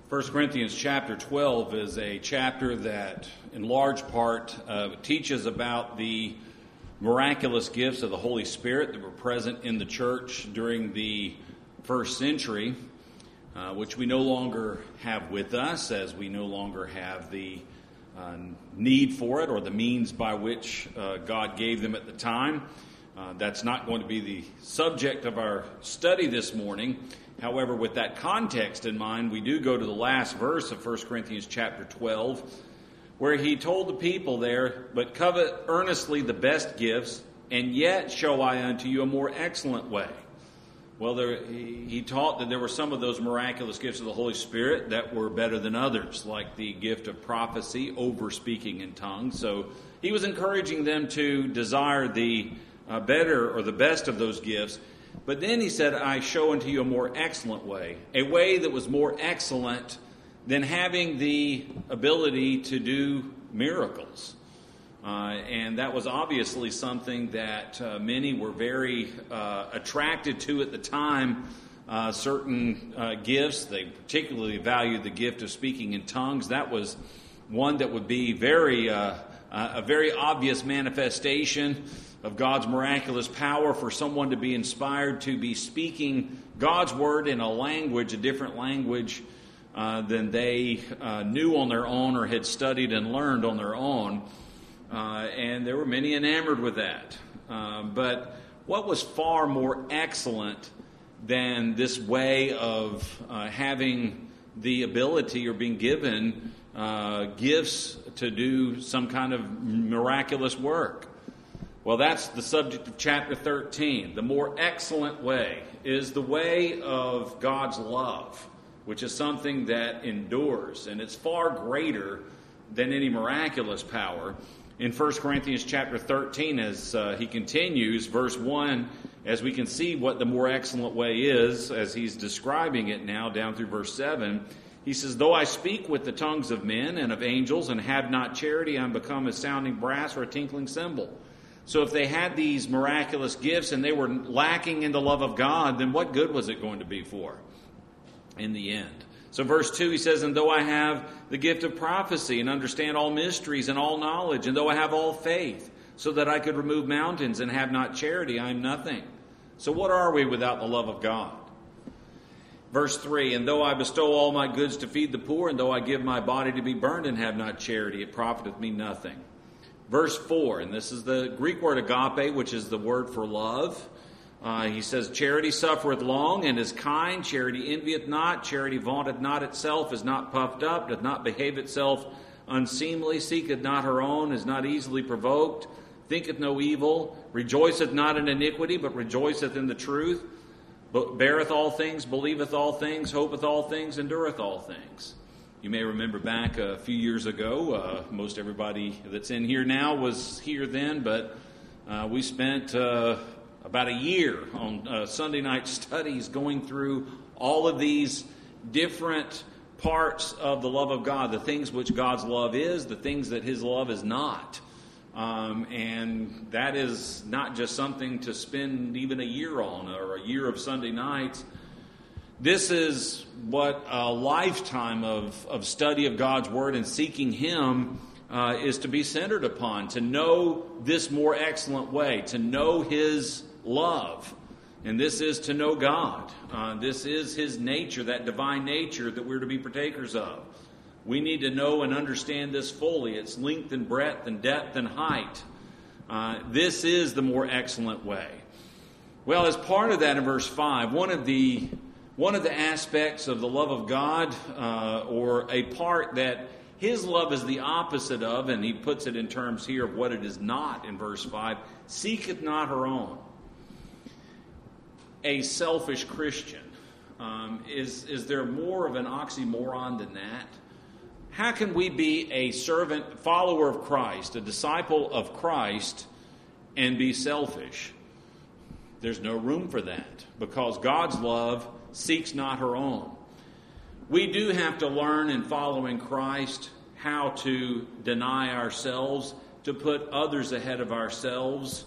1 Corinthians chapter 12 is a chapter that, in large part, teaches about the miraculous gifts of the Holy Spirit that were present in the church during the first century, which we no longer have with us, as we no longer have the need for it or the means by which God gave them at the time. That's not going to be the subject of our study this morning. However, with that context in mind, we do go to the last verse of 1 Corinthians chapter 12, where he told the people there, "But covet earnestly the best gifts, and yet show I unto you a more excellent way." Well, he taught that there were some of those miraculous gifts of the Holy Spirit that were better than others, like the gift of prophecy, over speaking in tongues. So he was encouraging them to desire the better or the best of those gifts. But then he said, "I show unto you a more excellent way," a way that was more excellent than having the ability to do miracles. And that was obviously something that many were very attracted to at the time. Certain gifts, they particularly valued the gift of speaking in tongues. That was one that would be a very obvious manifestation of God's miraculous power for someone to be inspired to be speaking God's word in a language, a different language than they knew on their own or had studied and learned on their own. And there were many enamored with that. But what was far more excellent than this way of having the ability or being given gifts to do some kind of miraculous work? Well, that's the subject of chapter 13. The more excellent way is the way of God's love, which is something that endures, and it's far greater than any miraculous power. In 1 Corinthians chapter 13, as he continues, verse 1, as we can see what the more excellent way is, as he's describing it now down through verse 7, he says, "Though I speak with the tongues of men and of angels and have not charity, I am become a sounding brass or a tinkling cymbal." So if they had these miraculous gifts and they were lacking in the love of God, then what good was it going to be for in the end? So verse 2, he says, "And though I have the gift of prophecy and understand all mysteries and all knowledge, and though I have all faith, so that I could remove mountains and have not charity, I am nothing." So what are we without the love of God? Verse 3, "And though I bestow all my goods to feed the poor, and though I give my body to be burned and have not charity, it profiteth me nothing." Verse 4, and this is the Greek word agape, which is the word for love. He says, "Charity suffereth long and is kind. Charity envieth not. Charity vaunteth not itself, is not puffed up, doth not behave itself unseemly, seeketh not her own, is not easily provoked, thinketh no evil, rejoiceth not in iniquity, but rejoiceth in the truth, beareth all things, believeth all things, hopeth all things, endureth all things." You may remember back a few years ago, most everybody that's in here now was here then, but we spent about a year on Sunday night studies going through all of these different parts of the love of God, the things which God's love is, the things that His love is not. And that is not just something to spend even a year on or a year of Sunday nights. This is what a lifetime of study of God's Word and seeking Him is to be centered upon, to know this more excellent way, to know His love. And this is to know God. This is His nature, that divine nature that we're to be partakers of. We need to know and understand this fully, its length and breadth and depth and height. This is the more excellent way. Well, as part of that in verse 5, one of the aspects of the love of God, or a part that His love is the opposite of, and he puts it in terms here of what it is not in verse 5, "Seeketh not her own." A selfish Christian. Is there more of an oxymoron than that? How can we be a servant, follower of Christ, a disciple of Christ, and be selfish? There's no room for that, because God's love seeks not her own. We do have to learn in following Christ how to deny ourselves, to put others ahead of ourselves,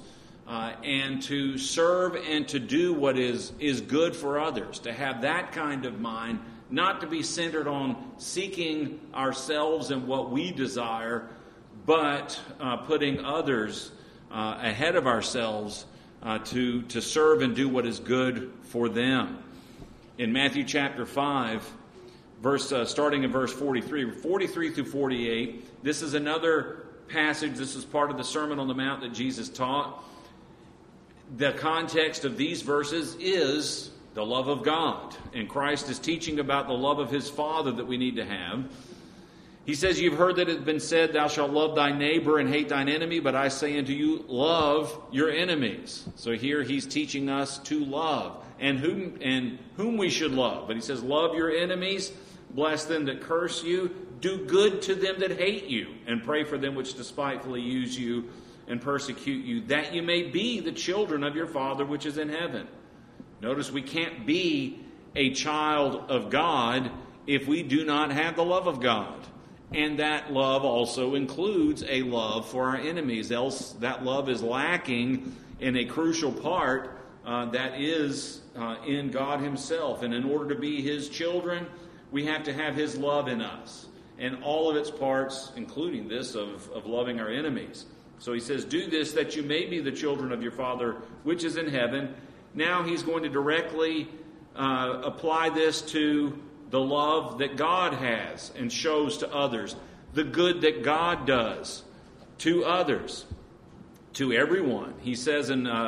and to serve and to do what is good for others, to have that kind of mind, not to be centered on seeking ourselves and what we desire, but putting others ahead of ourselves to serve and do what is good for them. In Matthew chapter 5, starting in verse 43 through 48, this is another passage. This is part of the Sermon on the Mount that Jesus taught. The context of these verses is the love of God. And Christ is teaching about the love of His Father that we need to have. He says, "You've heard that it has been said, 'Thou shalt love thy neighbor and hate thine enemy,' but I say unto you, love your enemies." So here He's teaching us to love and whom we should love. But He says, love your enemies, bless them that curse you, do good to them that hate you, and pray for them which despitefully use you and persecute you, that you may be the children of your Father which is in heaven. Notice we can't be a child of God if we do not have the love of God. And that love also includes a love for our enemies. Else that love is lacking in a crucial part that is in God Himself. And in order to be His children, we have to have His love in us. And all of its parts, including this of loving our enemies. So He says, do this that you may be the children of your Father which is in heaven. Now He's going to directly apply this to the love that God has and shows to others. The good that God does to others, to everyone. He says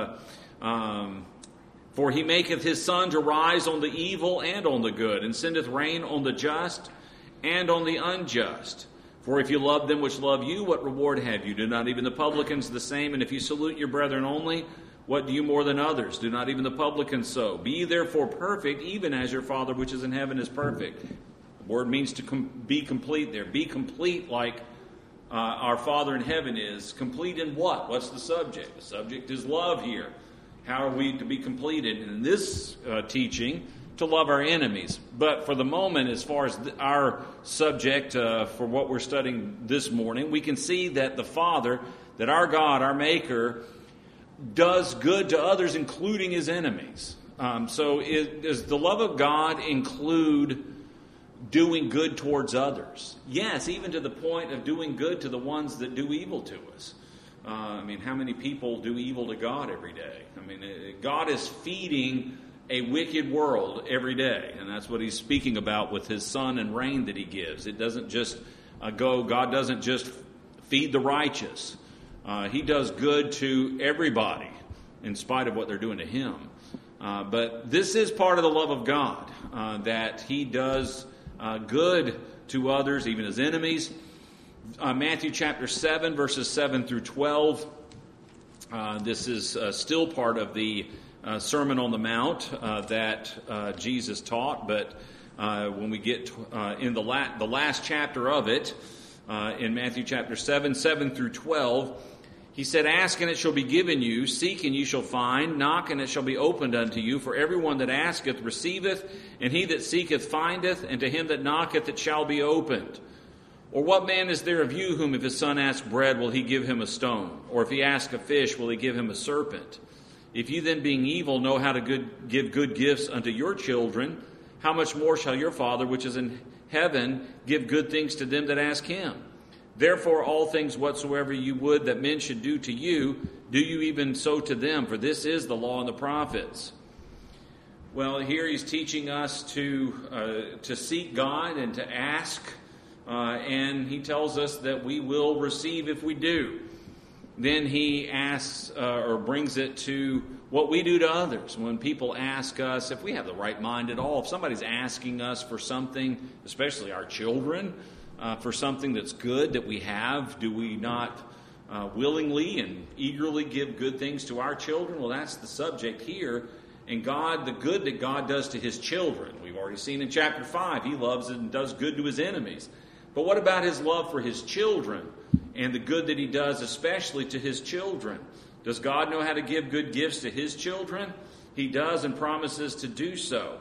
for He maketh His sun to rise on the evil and on the good, and sendeth rain on the just and on the unjust. For if you love them which love you, what reward have you? Do not even the publicans the same? And if you salute your brethren only, what do you more than others? Do not even the publicans so? Be ye therefore perfect, even as your Father which is in heaven is perfect. The word means to be complete there. Be complete like our Father in heaven is. Complete in what? What's the subject? The subject is love here. How are we to be completed? And in this teaching, to love our enemies. But for the moment, as far as our subject for what we're studying this morning, we can see that the Father, that our God, our Maker, does good to others, including His enemies. So does the love of God include doing good towards others? Yes, even to the point of doing good to the ones that do evil to us. How many people do evil to God every day? God is feeding a wicked world every day, and that's what He's speaking about with His sun and rain that He gives. It doesn't just God doesn't just feed the righteous. He does good to everybody in spite of what they're doing to Him. But this is part of the love of God, that He does good to others, even His enemies. Matthew chapter 7, verses 7 through 12. This is still part of the Sermon on the Mount that Jesus taught, but when we get in the last chapter of it, in Matthew chapter 7, 7 through 12, He said, "Ask and it shall be given you, seek and you shall find, knock and it shall be opened unto you. For everyone that asketh receiveth, and he that seeketh findeth, and to him that knocketh it shall be opened. Or what man is there of you whom if his son ask bread, will he give him a stone? Or if he ask a fish, will he give him a serpent? If you then, being evil, know how to give good gifts unto your children, how much more shall your Father which is in heaven give good things to them that ask Him? Therefore all things whatsoever you would that men should do to you, do you even so to them, for this is the law and the prophets." Well, here He's teaching us to seek God and to ask, and He tells us that we will receive if we do. Then He asks or brings it to what we do to others. When people ask us, if we have the right mind at all, if somebody's asking us for something, especially our children, for something that's good that we have, do we not willingly and eagerly give good things to our children? Well, that's the subject here. And God, the good that God does to His children, we've already seen in chapter 5, He loves and does good to His enemies. But what about His love for His children and the good that He does especially to His children? Does God know how to give good gifts to His children? He does and promises to do so.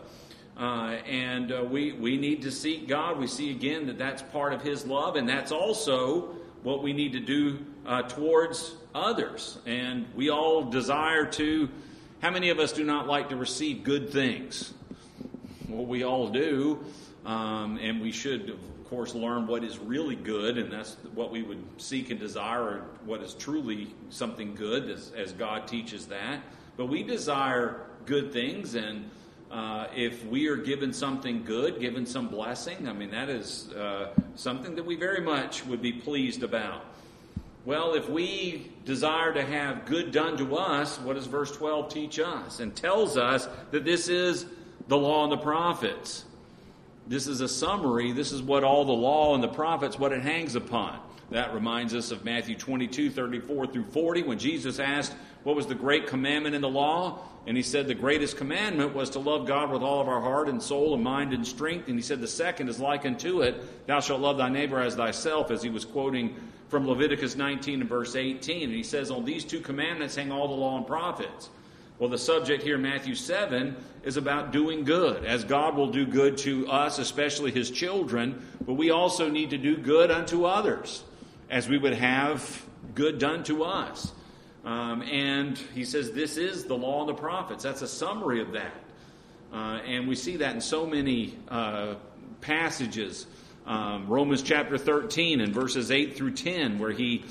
We need to seek God. We see again that that's part of His love, and that's also what we need to do towards others. And we all desire to, how many of us do not like to receive good things? Well, we all do, and we should, of course, learn what is really good, and that's what we would seek and desire, or what is truly something good, as God teaches that. But we desire good things, and if we are given something good, given some blessing, I mean, that is something that we very much would be pleased about. Well, if we desire to have good done to us, what does verse 12 teach us? And tells us that this is the law and the prophets. This is a summary. This is what all the law and the prophets, what it hangs upon. That reminds us of Matthew 22:34-40, when Jesus asked, what was the great commandment in the law? And he said the greatest commandment was to love God with all of our heart and soul and mind and strength. And he said the second is like unto it, thou shalt love thy neighbor as thyself, as he was quoting from Leviticus 19 and verse 18. And he says, on these two commandments hang all the law and prophets. Well, the subject here in Matthew 7 is about doing good, as God will do good to us, especially his children, but we also need to do good unto others, as we would have good done to us. And he says this is the law and the prophets. That's a summary of that. And we see that in so many passages. Romans chapter 13 and verses 8-10, where he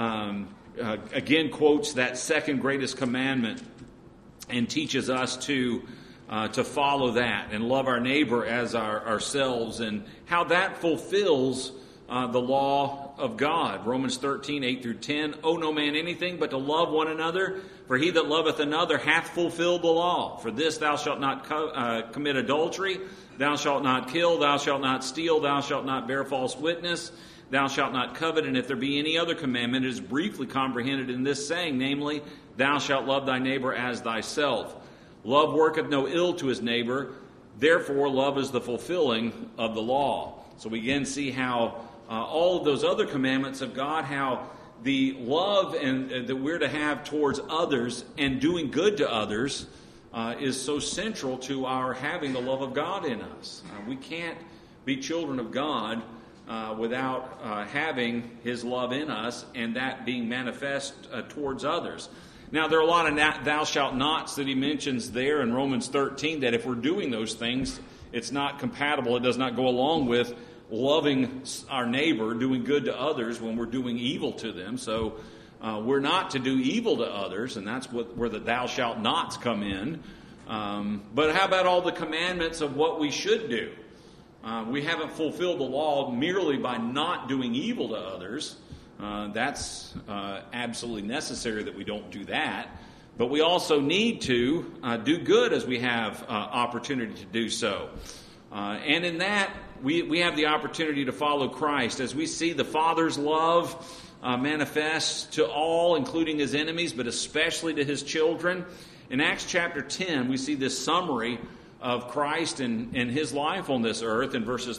again quotes that second greatest commandment and teaches us to follow that and love our neighbor as ourselves, and how that fulfills the law of God. Romans 13, 8-10, owe no man anything but to love one another, for he that loveth another hath fulfilled the law. For this, thou shalt not commit adultery, thou shalt not kill, thou shalt not steal, thou shalt not bear false witness, thou shalt not covet. And if there be any other commandment, it is briefly comprehended in this saying, namely, thou shalt love thy neighbor as thyself. Love worketh no ill to his neighbor, therefore love is the fulfilling of the law. So we again see how all of those other commandments of God, how the love and that we're to have towards others and doing good to others is so central to our having the love of God in us. We can't be children of God without having his love in us, and that being manifest towards others. Now, there are a lot of thou shalt nots that he mentions there in Romans 13, that if we're doing those things, it's not compatible. It does not go along with loving our neighbor, doing good to others when we're doing evil to them. So we're not to do evil to others, and that's where the thou shalt nots come in. But how about all the commandments of what we should do? We haven't fulfilled the law merely by not doing evil to others. That's absolutely necessary that we don't do that. But we also need to do good as we have opportunity to do so. And in that, we have the opportunity to follow Christ as we see the Father's love manifest to all, including his enemies, but especially to his children. In Acts chapter 10, we see this summary of Christ and his life on this earth in verses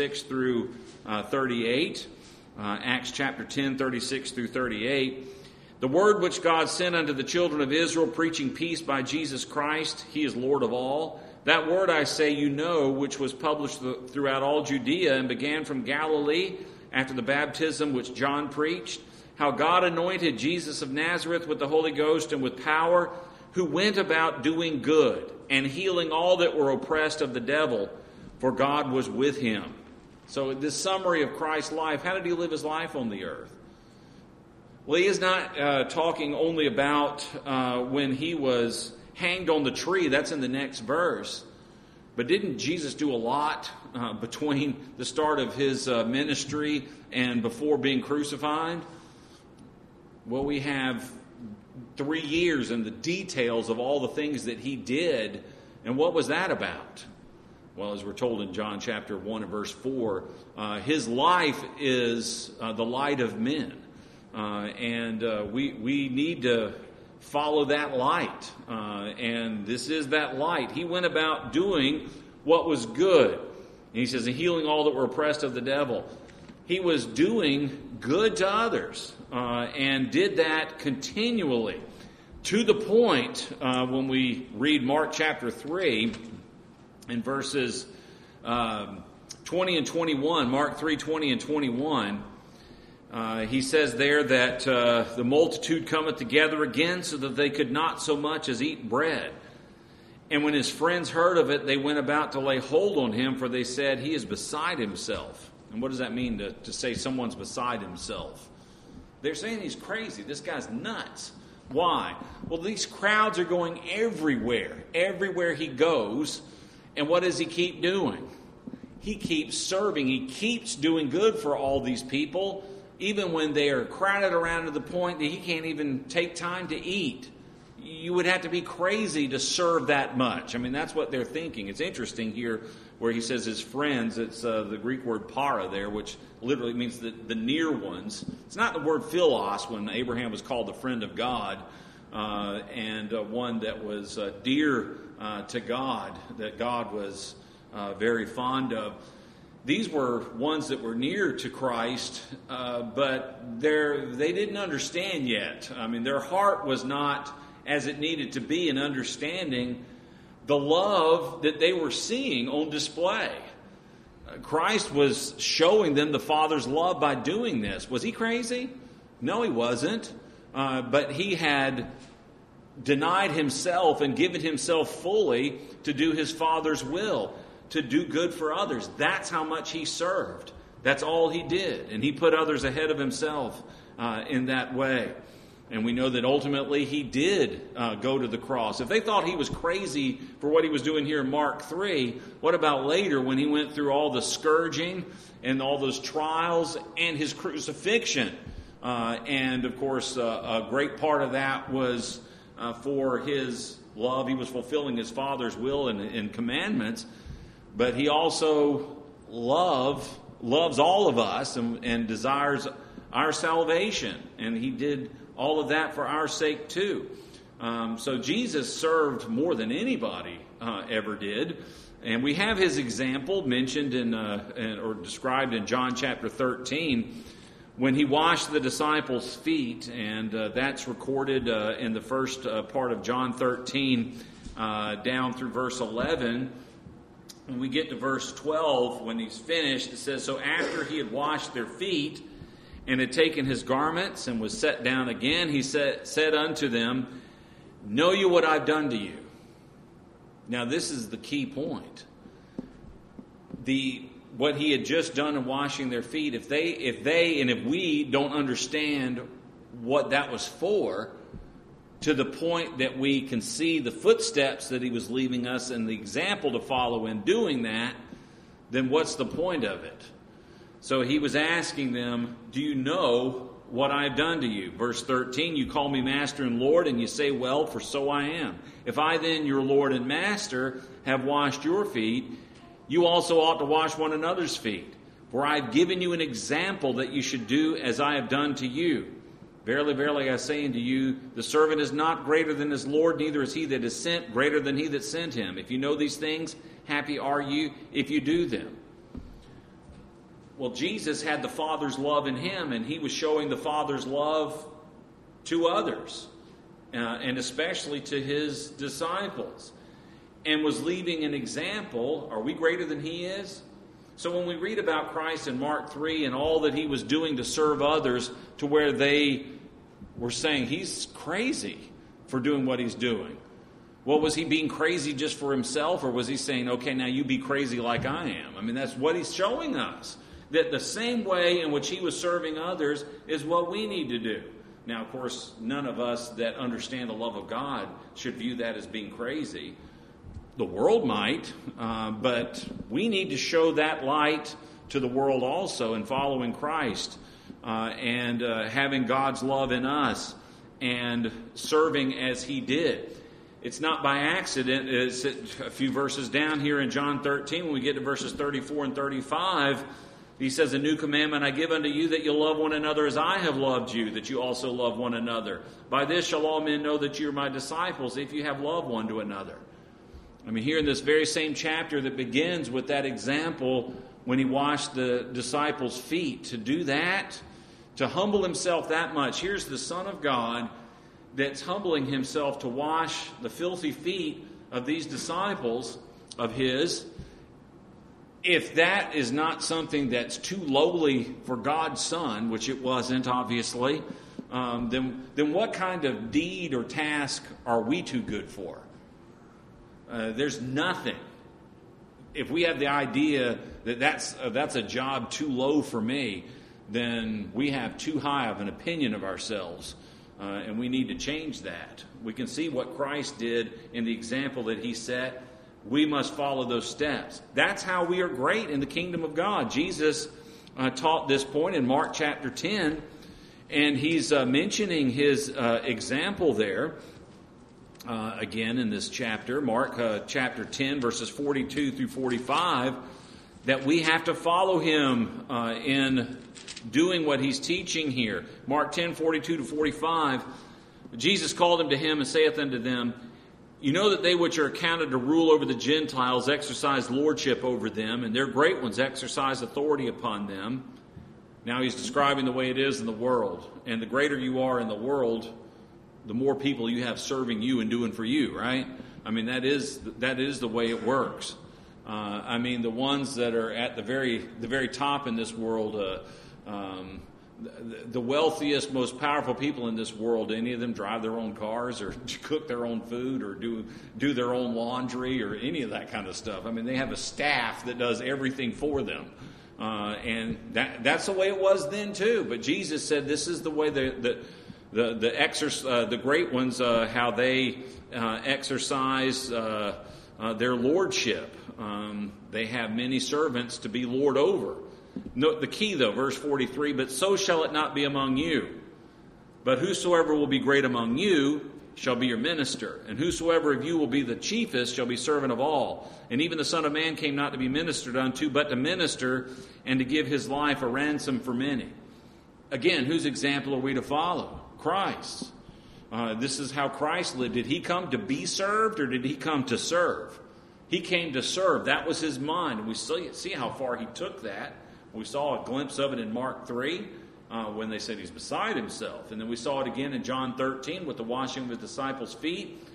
36-38. Acts chapter 10, 36-38. The word which God sent unto the children of Israel, preaching peace by Jesus Christ, he is Lord of all. That word I say you know, which was published throughout all Judea and began from Galilee after the baptism which John preached, how God anointed Jesus of Nazareth with the Holy Ghost and with power, who went about doing good and healing all that were oppressed of the devil, for God was with him. So this summary of Christ's life, how did he live his life on the earth? Well, he is not talking only about when he was hanged on the tree. That's in the next verse. But didn't Jesus do a lot between the start of his ministry and before being crucified? Well, we have 3 years and the details of all the things that he did. And what was that about? Well, as we're told in John chapter 1 and verse 4, his life is the light of men. And we need to follow that light. And this is that light. He went about doing what was good. And he says, healing all that were oppressed of the devil. He was doing good to others and did that continually. To the point, when we read Mark chapter 3 in verses 20 and 21, Mark 3, 20 and 21, He says there that the multitude cometh together again so that they could not so much as eat bread. And when his friends heard of it, they went about to lay hold on him, for they said, he is beside himself. And what does that mean to say someone's beside himself? They're saying he's crazy. This guy's nuts. Why? Well, these crowds are going everywhere. Everywhere he goes. And what does he keep doing? He keeps serving. He keeps doing good for all these people, even when they are crowded around to the point that he can't even take time to eat. You would have to be crazy to serve that much. I mean, that's what they're thinking. It's interesting here where he says his friends. It's the Greek word para there, which literally means the near ones. It's not the word philos when Abraham was called the friend of God, and one that was dear to God, that God was very fond of. These were ones that were near to Christ, but they didn't understand yet. I mean, their heart was not as it needed to be in understanding the love that they were seeing on display. Christ was showing them the Father's love by doing this. Was he crazy? No, he wasn't. But he had denied himself and given himself fully to do his Father's will, to do good for others. That's how much he served. That's all he did. And he put others ahead of himself in that way. And we know that ultimately he did go to the cross. If they thought he was crazy for what he was doing here in Mark 3, what about later when he went through all the scourging and all those trials and his crucifixion? And of course, a great part of that was for his love. He was fulfilling his Father's will and commandments. But he also loves all of us and desires our salvation. And he did all of that for our sake too. So Jesus served more than anybody ever did. And we have his example mentioned or described in John chapter 13 when he washed the disciples' feet. And that's recorded in the first part of John 13 down through verse 11. When we get to verse 12, when he's finished, it says, so after he had washed their feet and had taken his garments and was set down again, he said unto them, know you what I've done to you? Now this is the key point. What he had just done in washing their feet, if we don't understand what that was for, to the point that we can see the footsteps that he was leaving us and the example to follow in doing that, then what's the point of it? So he was asking them, do you know what I have done to you? Verse 13, you call me Master and Lord, and you say, well, for so I am. If I then, your Lord and Master, have washed your feet, you also ought to wash one another's feet. For I have given you an example that you should do as I have done to you. Verily, verily, I say unto you, the servant is not greater than his Lord, neither is he that is sent greater than he that sent him. If you know these things, happy are you if you do them. Well, Jesus had the Father's love in him, and he was showing the Father's love to others, and especially to his disciples, and was leaving an example. Are we greater than he is? So when we read about Christ in Mark 3 and all that he was doing to serve others, to where they were saying he's crazy for doing what he's doing. Well, was he being crazy just for himself, or was he saying, okay, now you be crazy like I am? I mean, that's what he's showing us. That the same way in which he was serving others is what we need to do. Now, of course, none of us that understand the love of God should view that as being crazy. The world might, but we need to show that light to the world also in following Christ and having God's love in us and serving as he did. It's not by accident. It's a few verses down here in John 13, when we get to verses 34 and 35, he says, a new commandment I give unto you, that you love one another as I have loved you, that you also love one another. By this shall all men know that you are my disciples, if you have love one to another. I mean, here in this very same chapter that begins with that example when he washed the disciples' feet, to do that, to humble himself that much. Here's the Son of God that's humbling himself to wash the filthy feet of these disciples of his. if that is not something that's too lowly for God's Son, which it wasn't, obviously, then what kind of deed or task are we too good for? There's nothing. If we have the idea that that's a job too low for me, then we have too high of an opinion of ourselves, and we need to change that. We can see what Christ did in the example that he set. We must follow those steps. That's how we are great in the kingdom of God. Jesus taught this point in Mark chapter 10, and he's mentioning his example there. Again in this chapter, Mark chapter 10, verses 42 through 45, that we have to follow him in doing what he's teaching here. Mark 10, 42 to 45, Jesus called them to him and saith unto them, You know that they which are accounted to rule over the Gentiles exercise lordship over them, and their great ones exercise authority upon them. Now he's describing the way it is in the world. And the greater you are in the world, the more people you have serving you and doing for you, right? I mean, that is the way it works. I mean, the ones that are at the very top in this world, the wealthiest, most powerful people in this world, any of them drive their own cars or cook their own food or do their own laundry or any of that kind of stuff. I mean, they have a staff that does everything for them. And that's the way it was then too. But Jesus said this is the way the great ones, how they exercise their lordship. They have many servants to be lord over. Note the key though, verse 43, but so shall it not be among you. But whosoever will be great among you shall be your minister. And whosoever of you will be the chiefest shall be servant of all. And even the Son of Man came not to be ministered unto, but to minister and to give his life a ransom for many. Again, whose example are we to follow? Christ. This is how Christ lived. Did he come to be served or did he come to serve? He came to serve. That was his mind. And we see how far he took that. We saw a glimpse of it in Mark 3 when they said he's beside himself. And then we saw it again in John 13 with the washing of the disciples' feet.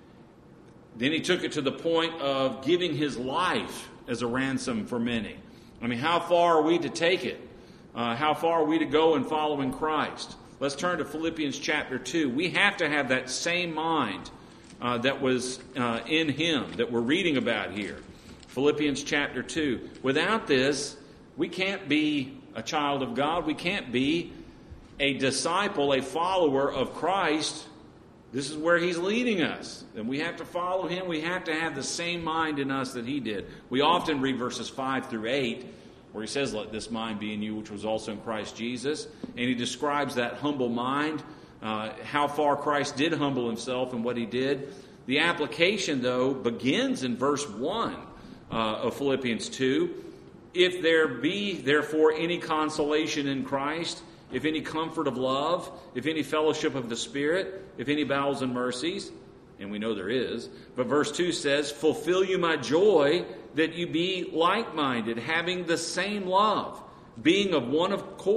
Then he took it to the point of giving his life as a ransom for many. I mean, how far are we to take it? How far are we to go in following Christ? Let's turn to Philippians chapter 2. We have to have that same mind that was in him that we're reading about here. Philippians chapter 2. Without this, we can't be a child of God. We can't be a disciple, a follower of Christ. This is where he's leading us. And we have to follow him. We have to have the same mind in us that he did. We often read verses 5 through 8, where he says, let this mind be in you, which was also in Christ Jesus. And he describes that humble mind, how far Christ did humble himself and what he did. The application, though, begins in verse 1 of Philippians 2. If there be, therefore, any consolation in Christ, if any comfort of love, if any fellowship of the Spirit, if any bowels and mercies, and we know there is. But verse 2 says, fulfill you my joy, that you be like-minded, having the same love, being of one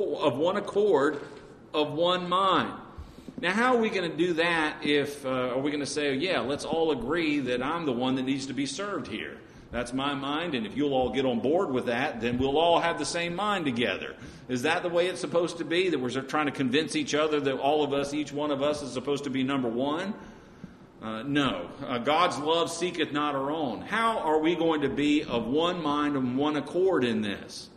accord, of one mind. Now, how are we going to do that if, are we going to say, yeah, let's all agree that I'm the one that needs to be served here? That's my mind, and if you'll all get on board with that, then we'll all have the same mind together. Is that the way it's supposed to be? That we're trying to convince each other that all of us, each one of us, is supposed to be number one? No. God's love seeketh not our own. How are we going to be of one mind and one accord in this?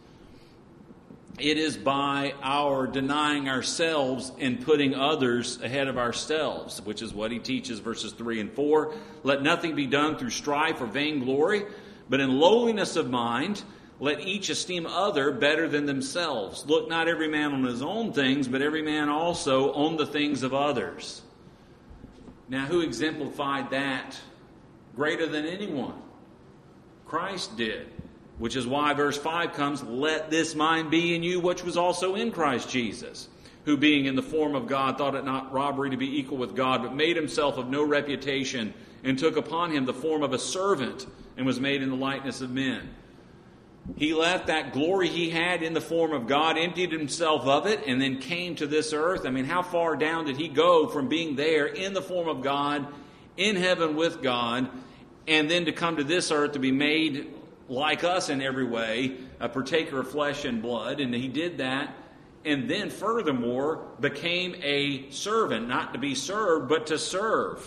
It is by our denying ourselves and putting others ahead of ourselves, which is what he teaches, verses 3 and 4. Let nothing be done through strife or vainglory, but in lowliness of mind, let each esteem other better than themselves. Look not every man on his own things, but every man also on the things of others. Now, who exemplified that greater than anyone? Christ did. Which is why verse 5 comes, let this mind be in you, which was also in Christ Jesus, who being in the form of God, thought it not robbery to be equal with God, but made himself of no reputation, and took upon him the form of a servant, and was made in the likeness of men. He left that glory he had in the form of God, emptied himself of it, and then came to this earth. I mean, how far down did he go from being there in the form of God, in heaven with God, and then to come to this earth to be made like us in every way, a partaker of flesh and blood, and he did that, and then furthermore became a servant, not to be served, but to serve.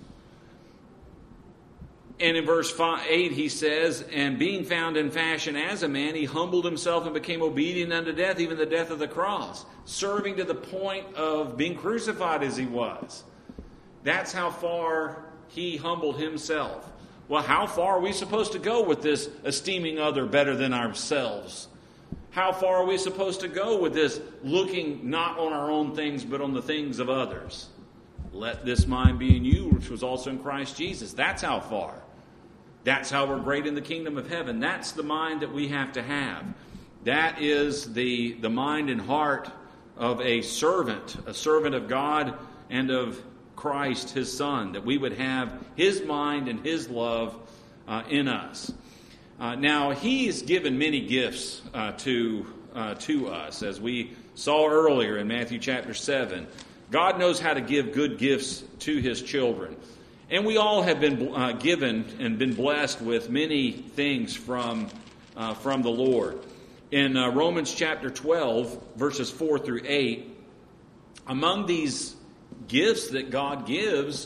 And in verse 8 he says, and being found in fashion as a man, he humbled himself and became obedient unto death, even the death of the cross, serving to the point of being crucified as he was. That's how far he humbled himself. Well, how far are we supposed to go with this esteeming other better than ourselves? How far are we supposed to go with this looking not on our own things but on the things of others? Let this mind be in you, which was also in Christ Jesus. That's how far. That's how we're great in the kingdom of heaven. That's the mind that we have to have. That is the mind and heart of a servant of God and of Christ, his Son, that we would have his mind and his love in us. Now, he's given many gifts to us, as we saw earlier in Matthew chapter 7. God knows how to give good gifts to his children. And we all have been given and been blessed with many things from the Lord. In Romans chapter 12, verses 4 through 8, among these gifts that God gives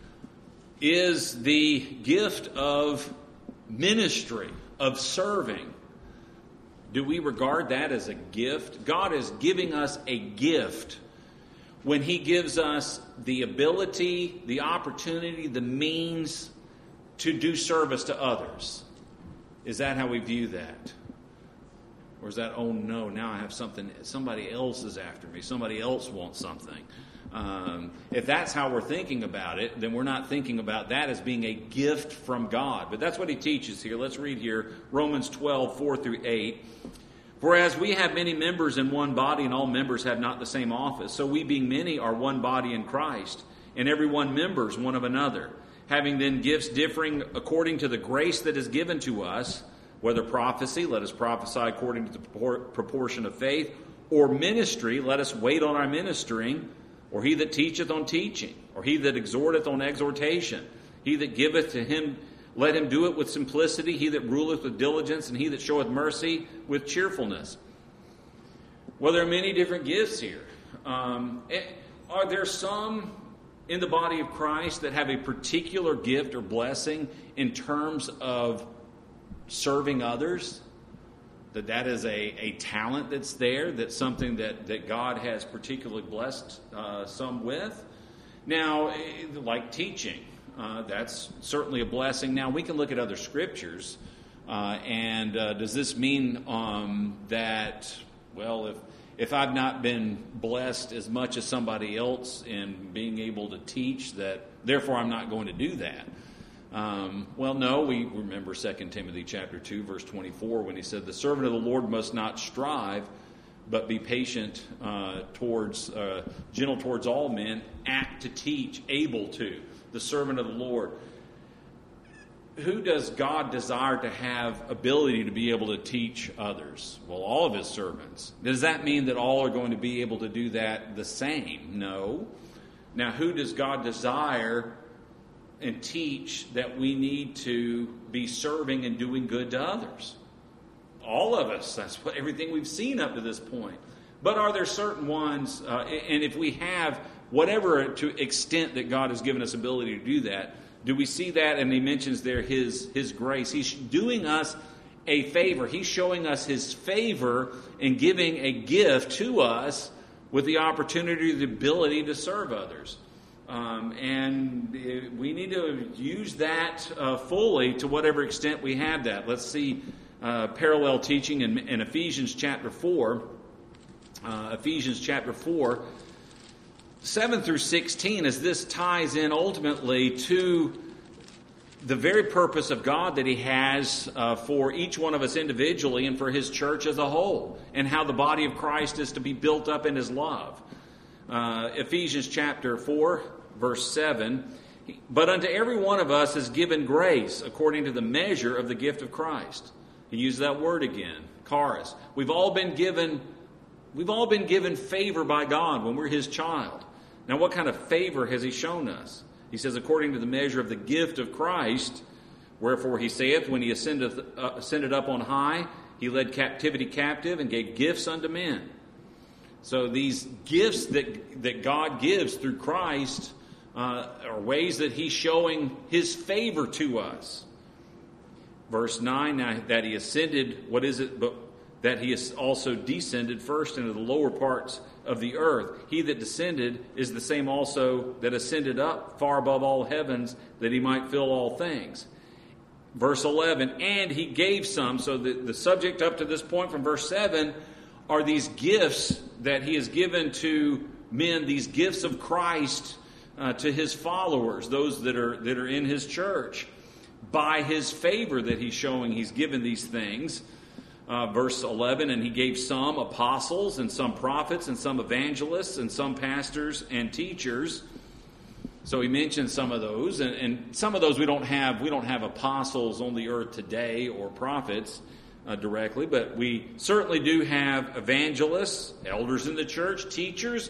is the gift of ministry, of serving. Do we regard that as a gift? God is giving us a gift when he gives us the ability, the opportunity, the means to do service to others. Is that how we view that? Or is that, oh no, now I have something, somebody else is after me, somebody else wants something. If that's how we're thinking about it, then we're not thinking about that as being a gift from God. But that's what he teaches here. Let's read here, Romans 12, 4 through 8. For as we have many members in one body, and all members have not the same office, so we being many are one body in Christ, and every one members one of another, having then gifts differing according to the grace that is given to us, whether prophecy, let us prophesy according to the proportion of faith, or ministry, let us wait on our ministering, or he that teacheth on teaching, or he that exhorteth on exhortation, he that giveth to him, let him do it with simplicity, he that ruleth with diligence, and he that showeth mercy with cheerfulness. Well, there are many different gifts here. Are there some in the body of Christ that have a particular gift or blessing in terms of serving others? That is a talent that's there, that's something that God has particularly blessed some with? Now, like teaching. That's certainly a blessing. Now, we can look at other scriptures, and does this mean that, well, if I've not been blessed as much as somebody else in being able to teach, that therefore I'm not going to do that? Well, no, we remember 2 Timothy chapter 2, verse 24, when he said, the servant of the Lord must not strive, but be patient gentle towards all men, apt to teach, able to. The servant of the Lord. Who does God desire to have ability to be able to teach others? Well, all of his servants. Does that mean that all are going to be able to do that the same? No. Now, who does God desire and teach that we need to be serving and doing good to others? All of us. That's what everything we've seen up to this point. But are there certain ones, and if we have whatever to extent that God has given us ability to do that, do we see that? And he mentions there his grace. He's doing us a favor. He's showing us his favor in giving a gift to us with the opportunity, the ability to serve others. And we need to use that fully to whatever extent we have that. Let's see parallel teaching in Ephesians chapter 4. Ephesians chapter 4, 7 through 16, as this ties in ultimately to the very purpose of God that he has for each one of us individually and for his church as a whole, and how the body of Christ is to be built up in his love. Ephesians chapter 4, verse 7, but unto every one of us is given grace according to the measure of the gift of Christ. He used that word again, charis. We've all been given favor by God when we're his child. Now, what kind of favor has he shown us? He says, according to the measure of the gift of Christ, Wherefore he saith, when he ascended up on high, he led captivity captive and gave gifts unto men. So these gifts that God gives through Christ are ways that he's showing his favor to us. Verse 9, now that he ascended, what is it? But that he has also descended first into the lower parts of the earth. He that descended is the same also that ascended up far above all heavens, that he might fill all things. Verse 11, and he gave some. So the subject up to this point from verse 7 are these gifts that he has given to men, these gifts of Christ to his followers, those that are in his church. By his favor that he's showing, he's given these things. Verse 11, and he gave some apostles and some prophets and some evangelists and some pastors and teachers. So he mentioned some of those, and some of those we don't have apostles on the earth today or prophets directly, but we certainly do have evangelists, elders in the church, teachers,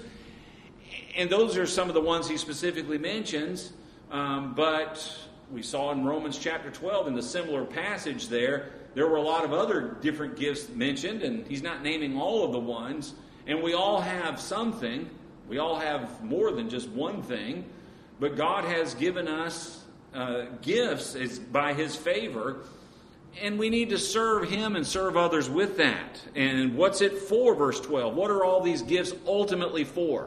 and those are some of the ones he specifically mentions. But we saw in Romans chapter 12 in the similar passage there were a lot of other different gifts mentioned, and he's not naming all of the ones. And we all have something. We all have more than just one thing. But God has given us gifts by his favor, and we need to serve him and serve others with that. And what's it for, verse 12? What are all these gifts ultimately for?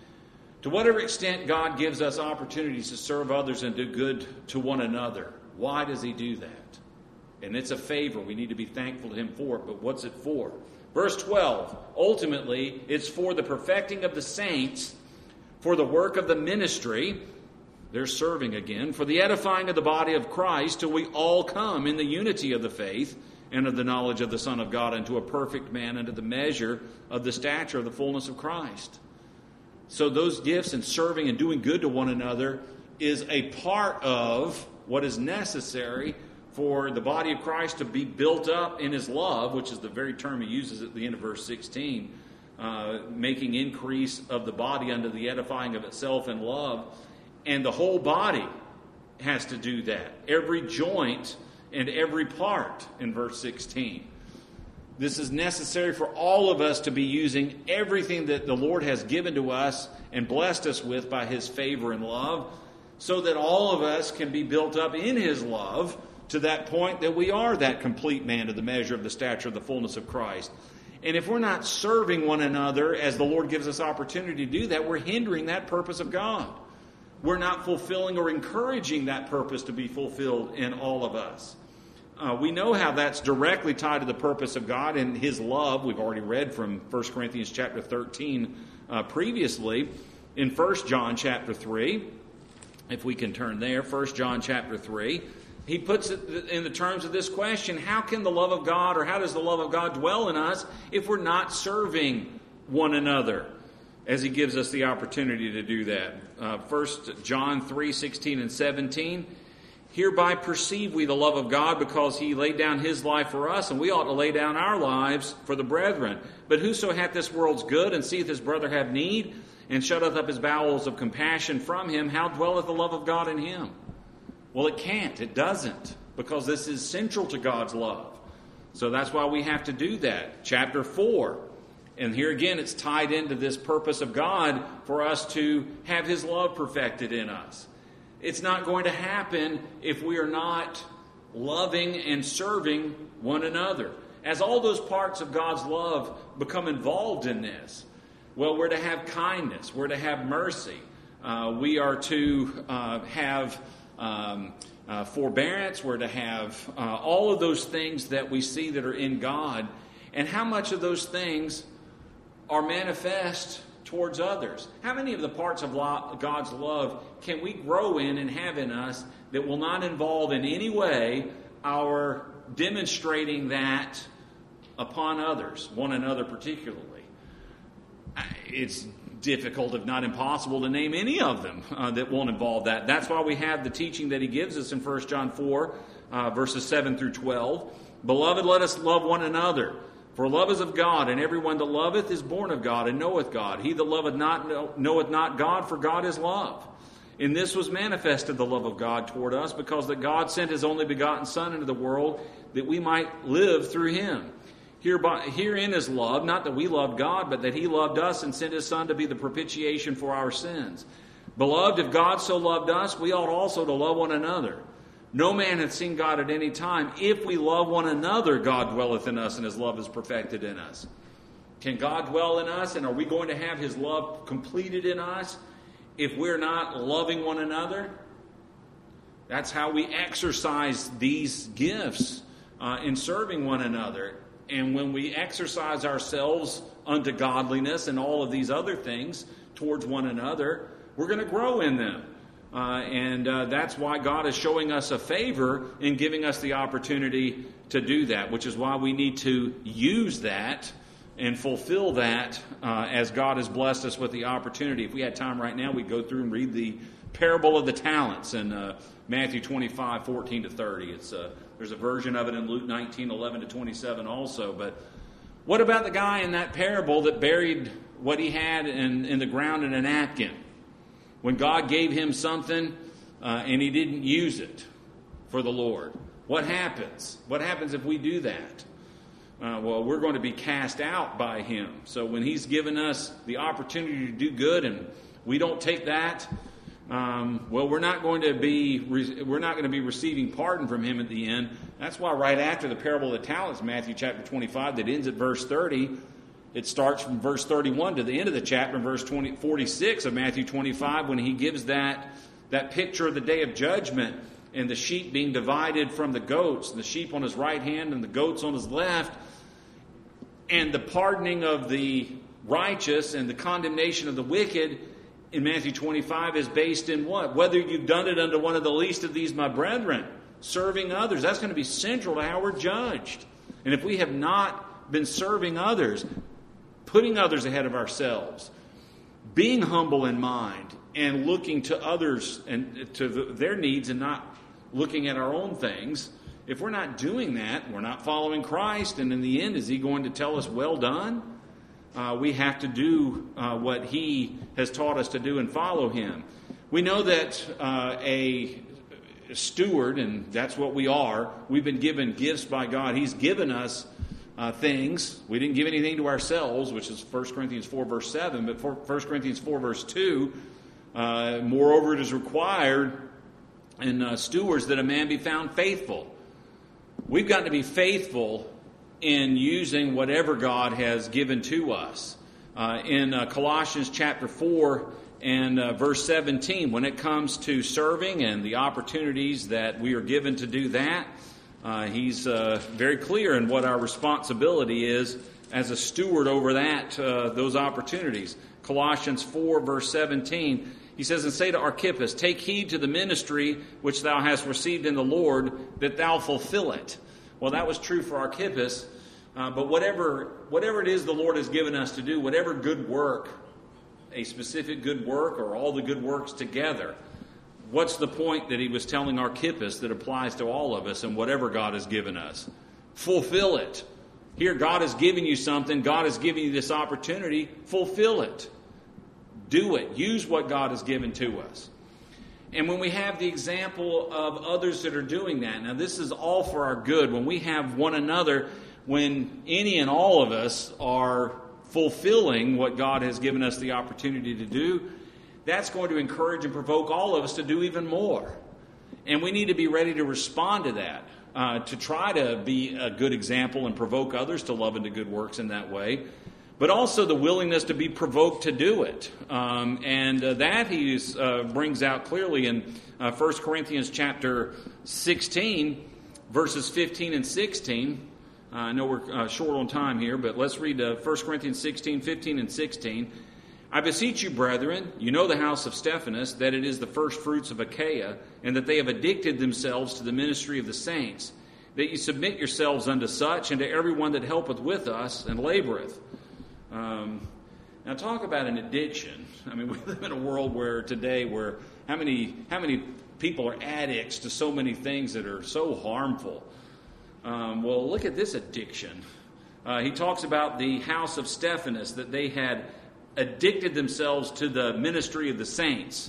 To whatever extent God gives us opportunities to serve others and do good to one another, why does he do that? And it's a favor. We need to be thankful to him for it. But what's it for? Verse 12, ultimately, it's for the perfecting of the saints, for the work of the ministry. They're serving again. For the edifying of the body of Christ, till we all come in the unity of the faith and of the knowledge of the Son of God, unto a perfect man, unto the measure of the stature of the fullness of Christ. So those gifts and serving and doing good to one another is a part of what is necessary for the body of Christ to be built up in his love, which is the very term he uses at the end of verse 16, making increase of the body unto the edifying of itself in love. And the whole body has to do that. Every joint and every part in verse 16. This is necessary for all of us to be using everything that the Lord has given to us and blessed us with by his favor and love, so that all of us can be built up in his love to that point that we are that complete man to the measure of the stature of the fullness of Christ. And if we're not serving one another as the Lord gives us opportunity to do that, we're hindering that purpose of God. We're not fulfilling or encouraging that purpose to be fulfilled in all of us. We know how that's directly tied to the purpose of God and his love. We've already read from 1 Corinthians chapter 13 previously. In 1 John chapter 3, if we can turn there, 1 John chapter 3, he puts it in the terms of this question: how can the love of God, or how does the love of God dwell in us if we're not serving one another? As he gives us the opportunity to do that. 1 John 3, 16 and 17. Hereby perceive we the love of God, because he laid down his life for us, and we ought to lay down our lives for the brethren. But whoso hath this world's good, and seeth his brother have need, and shutteth up his bowels of compassion from him, how dwelleth the love of God in him? Well, it can't. It doesn't. Because this is central to God's love. So that's why we have to do that. Chapter 4. And here again, it's tied into this purpose of God for us to have his love perfected in us. It's not going to happen if we are not loving and serving one another. As all those parts of God's love become involved in this, well, we're to have kindness. We're to have mercy. We are to have forbearance. We're to have all of those things that we see that are in God. And how much of those things are manifest towards others? How many of the parts of God's love can we grow in and have in us that will not involve in any way our demonstrating that upon others, one another particularly? It's difficult, if not impossible, to name any of them that won't involve that. That's why we have the teaching that he gives us in 1 John 4, verses 7 through 12. Beloved, let us love one another. For love is of God, and everyone that loveth is born of God, and knoweth God. He that loveth not knoweth not God, for God is love. In this was manifested the love of God toward us, because that God sent His only begotten Son into the world, that we might live through Him. Herein is love, not that we loved God, but that He loved us and sent His Son to be the propitiation for our sins. Beloved, if God so loved us, we ought also to love one another. No man hath seen God at any time. If we love one another, God dwelleth in us, and His love is perfected in us. Can God dwell in us, and are we going to have His love completed in us if we're not loving one another? That's how we exercise these gifts in serving one another. And when we exercise ourselves unto godliness and all of these other things towards one another, we're going to grow in them. And that's why God is showing us a favor in giving us the opportunity to do that, which is why we need to use that and fulfill that as God has blessed us with the opportunity. If we had time right now, we'd go through and read the parable of the talents in Matthew 25, 14 to 30. There's a version of it in Luke 19, 11 to 27 also. But what about the guy in that parable that buried what he had in the ground in a napkin? When God gave him something and he didn't use it for the Lord, what happens? What happens if we do that? Well, we're going to be cast out by Him. So when He's given us the opportunity to do good and we don't take that, well, we're not going to be receiving pardon from Him at the end. That's why right after the parable of the talents, Matthew chapter 25, that ends at verse 30, it starts from verse 31 to the end of the chapter, verse 46 of Matthew 25, when He gives that picture of the day of judgment and the sheep being divided from the goats, the sheep on His right hand and the goats on His left, and the pardoning of the righteous and the condemnation of the wicked in Matthew 25 is based in what? Whether you've done it unto one of the least of these, my brethren, serving others. That's going to be central to how we're judged. And if we have not been serving others, putting others ahead of ourselves, being humble in mind, and looking to others and to their needs and not looking at our own things, if we're not doing that, we're not following Christ, and in the end, is He going to tell us, well done? We have to do what He has taught us to do and follow Him. We know that a steward, and that's what we are, we've been given gifts by God. He's given us things. We didn't give anything to ourselves, which is 1 Corinthians 4, verse 7, but 1 Corinthians 4, verse 2, moreover, it is required in stewards that a man be found faithful. We've got to be faithful in using whatever God has given to us. In Colossians chapter 4 and verse 17, when it comes to serving and the opportunities that we are given to do that, he's very clear in what our responsibility is as a steward over those opportunities. Colossians 4 verse 17, he says, and say to Archippus, take heed to the ministry which thou hast received in the Lord, that thou fulfill it. Well, that was true for Archippus, but whatever it is the Lord has given us to do, whatever good work, a specific good work or all the good works together, what's the point that he was telling Archippus that applies to all of us and whatever God has given us? Fulfill it. Here, God has given you something. God has given you this opportunity. Fulfill it. Do it. Use what God has given to us. And when we have the example of others that are doing that, now this is all for our good. When we have one another, when any and all of us are fulfilling what God has given us the opportunity to do, that's going to encourage and provoke all of us to do even more. And we need to be ready to respond to that, to try to be a good example and provoke others to love and to good works in that way. But also the willingness to be provoked to do it. And that he brings out clearly in 1 Corinthians chapter 16, verses 15 and 16. I know we're short on time here, but let's read 1 Corinthians 16, 15 and 16. I beseech you, brethren, you know the house of Stephanas, that it is the first fruits of Achaia, and that they have addicted themselves to the ministry of the saints, that you submit yourselves unto such, and to everyone that helpeth with us and laboreth. Now talk about an addiction. I mean, we live in a world where how many people are addicts to so many things that are so harmful. Well, look at this addiction. He talks about the house of Stephanas, that they had addicted themselves to the ministry of the saints.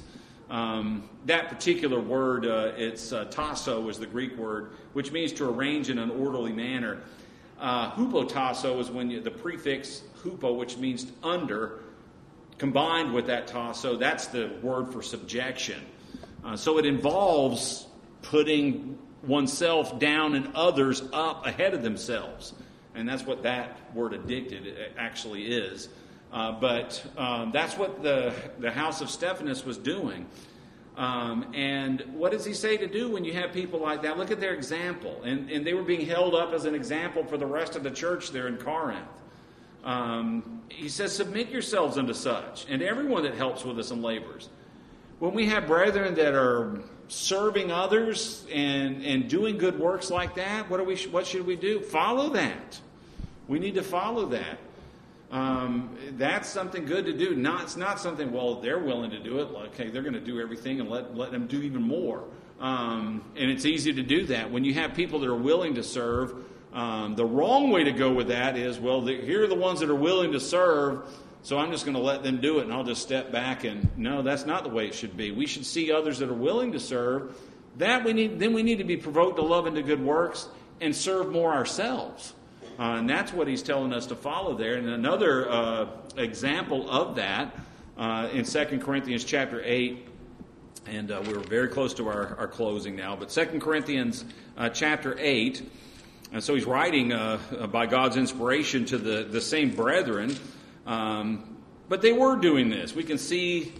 That particular word, it's tasso is the Greek word, which means to arrange in an orderly manner. Hupotasso is when the prefix hupo, which means under, combined with that tasso, that's the word for subjection. So it involves putting oneself down and others up ahead of themselves. And that's what that word addicted actually is. But that's what the house of Stephanas was doing. And what does he say to do when you have people like that? Look at their example. And they were being held up as an example for the rest of the church there in Corinth. He says, submit yourselves unto such, and everyone that helps with us and labors. When we have brethren that are serving others and doing good works like that, what should we do? Follow that. We need to follow that. That's something good to do. It's not something, well, they're willing to do it. Okay, they're going to do everything and let them do even more. And it's easy to do that. When you have people that are willing to serve, the wrong way to go with that is, well, here are the ones that are willing to serve, so I'm just going to let them do it and I'll just step back. And no, that's not the way it should be. We should see others that are willing to serve. Then we need to be provoked to love and to good works and serve more ourselves. And that's what he's telling us to follow there. And another example of that in 2 Corinthians chapter 8, and we're very close to our closing now, but 2 Corinthians chapter 8, and so he's writing by God's inspiration to the same brethren, but they were doing this. We can see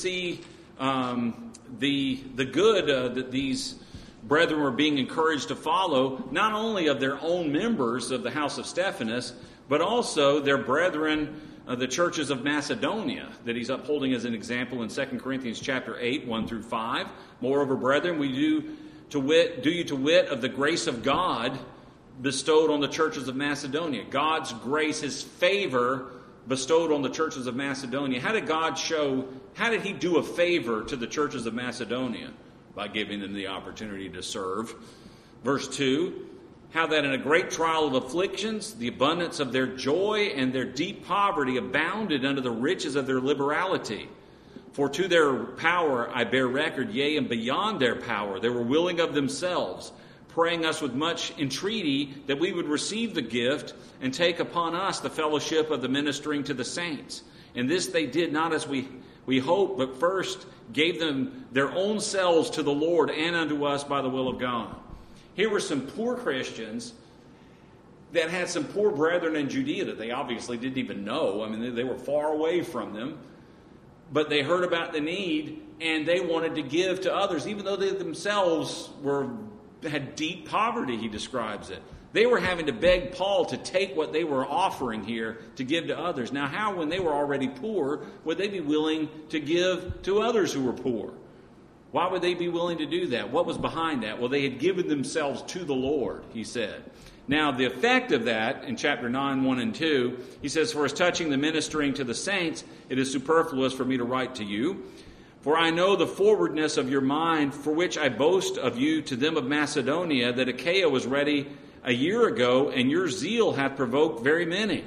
the good that these brethren were being encouraged to follow, not only of their own members of the house of Stephanas, but also their brethren, the churches of Macedonia, that he's upholding as an example in 2 Corinthians chapter 8, 1 through 5. Moreover, brethren, we do you to wit of the grace of God bestowed on the churches of Macedonia. God's grace, his favor bestowed on the churches of Macedonia. How did he do a favor to the churches of Macedonia? By giving them the opportunity to serve. Verse 2, how that in a great trial of afflictions, the abundance of their joy and their deep poverty abounded unto the riches of their liberality. For to their power I bear record, yea, and beyond their power, they were willing of themselves, praying us with much entreaty that we would receive the gift and take upon us the fellowship of the ministering to the saints. And this they did not as we hope, but first gave them their own selves to the Lord and unto us by the will of God. Here were some poor Christians that had some poor brethren in Judea that they obviously didn't even know. I mean, they were far away from them. But they heard about the need, and they wanted to give to others, even though they themselves had deep poverty, he describes it. They were having to beg Paul to take what they were offering here to give to others. Now, how, when they were already poor, would they be willing to give to others who were poor? Why would they be willing to do that? What was behind that? Well, they had given themselves to the Lord, he said. Now, the effect of that, in chapter 9, 1 and 2, he says, for as touching the ministering to the saints, it is superfluous for me to write to you. For I know the forwardness of your mind, for which I boast of you to them of Macedonia, that Achaia was ready a year ago, and your zeal hath provoked very many.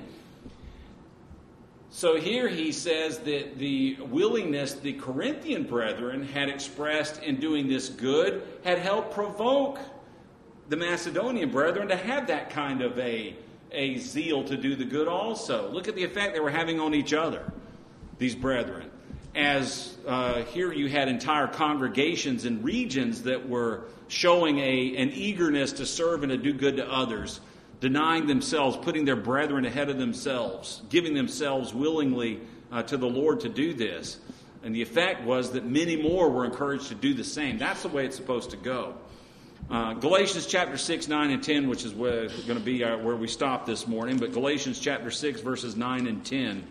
So here he says that the willingness the Corinthian brethren had expressed in doing this good had helped provoke the Macedonian brethren to have that kind of a zeal to do the good also. Look at the effect they were having on each other, these brethren. As here you had entire congregations and regions that were showing an eagerness to serve and to do good to others, denying themselves, putting their brethren ahead of themselves, giving themselves willingly to the Lord to do this. And the effect was that many more were encouraged to do the same. That's the way it's supposed to go. Galatians chapter 6, 9, and 10, which is going to be where we stop this morning, but Galatians chapter 6, verses 9 and 10.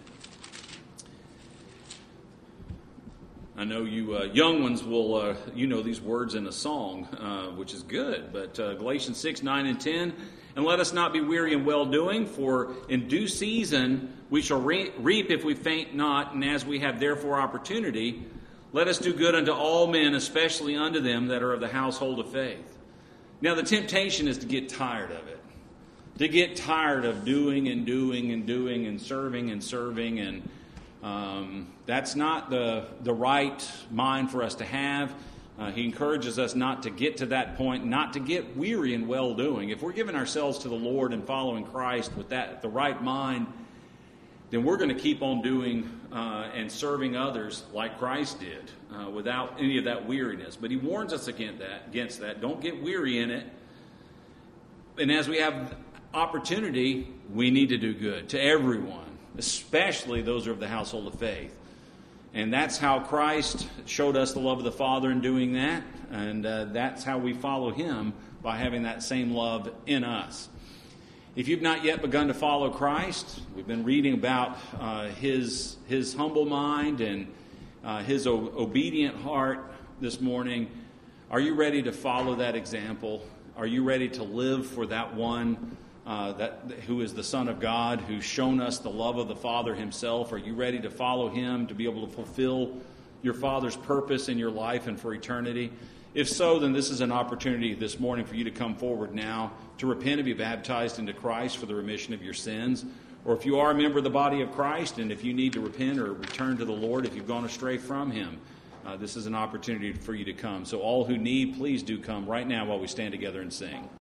I know you young ones will, these words in a song, which is good. But Galatians 6, 9, and 10. And let us not be weary in well-doing, for in due season we shall reap if we faint not. And as we have therefore opportunity, let us do good unto all men, especially unto them that are of the household of faith. Now the temptation is to get tired of it. To get tired of doing and doing and doing and serving and That's not the right mind for us to have. He encourages us not to get to that point, not to get weary in well-doing. If we're giving ourselves to the Lord and following Christ with that the right mind, then we're going to keep on doing and serving others like Christ did without any of that weariness. But he warns us against that. Don't get weary in it. And as we have opportunity, we need to do good to everyone, especially those who are of the household of faith. And that's how Christ showed us the love of the Father in doing that. And that's how we follow him, by having that same love in us. If you've not yet begun to follow Christ, we've been reading about his humble mind and his obedient heart this morning. Are you ready to follow that example? Are you ready to live for that one who is the Son of God, who's shown us the love of the Father himself? Are you ready to follow him, to be able to fulfill your Father's purpose in your life and for eternity? If so, then this is an opportunity this morning for you to come forward now to repent and be baptized into Christ for the remission of your sins. Or if you are a member of the body of Christ, and if you need to repent or return to the Lord, if you've gone astray from him, this is an opportunity for you to come. So all who need, please do come right now while we stand together and sing.